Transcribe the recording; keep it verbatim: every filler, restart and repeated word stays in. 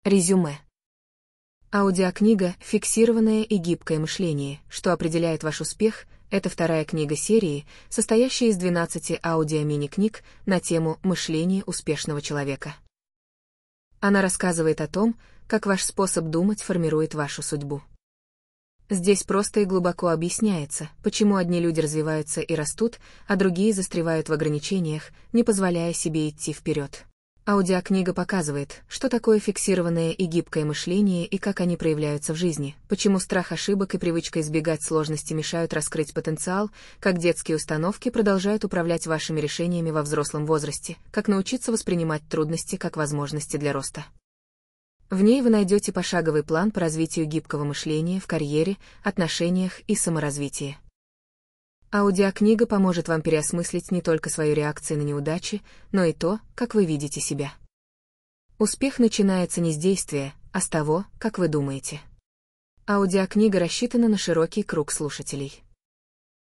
Резюме. Аудиокнига «Фиксированное и гибкое мышление. Что определяет ваш успех» — это вторая книга серии, состоящая из двенадцати аудио-мини-книг на тему «Мышление успешного человека». Она рассказывает о том, как ваш способ думать формирует вашу судьбу. Здесь просто и глубоко объясняется, почему одни люди развиваются и растут, а другие застревают в ограничениях, не позволяя себе идти вперед. Аудиокнига показывает, что такое фиксированное и гибкое мышление и как они проявляются в жизни, почему страх ошибок и привычка избегать сложности мешают раскрыть потенциал, как детские установки продолжают управлять вашими решениями во взрослом возрасте, как научиться воспринимать трудности как возможности для роста. В ней вы найдете пошаговый план по развитию гибкого мышления в карьере, отношениях и саморазвитии. Аудиокнига поможет вам переосмыслить не только свою реакцию на неудачи, но и то, как вы видите себя. Успех начинается не с действия, а с того, как вы думаете. Аудиокнига рассчитана на широкий круг слушателей.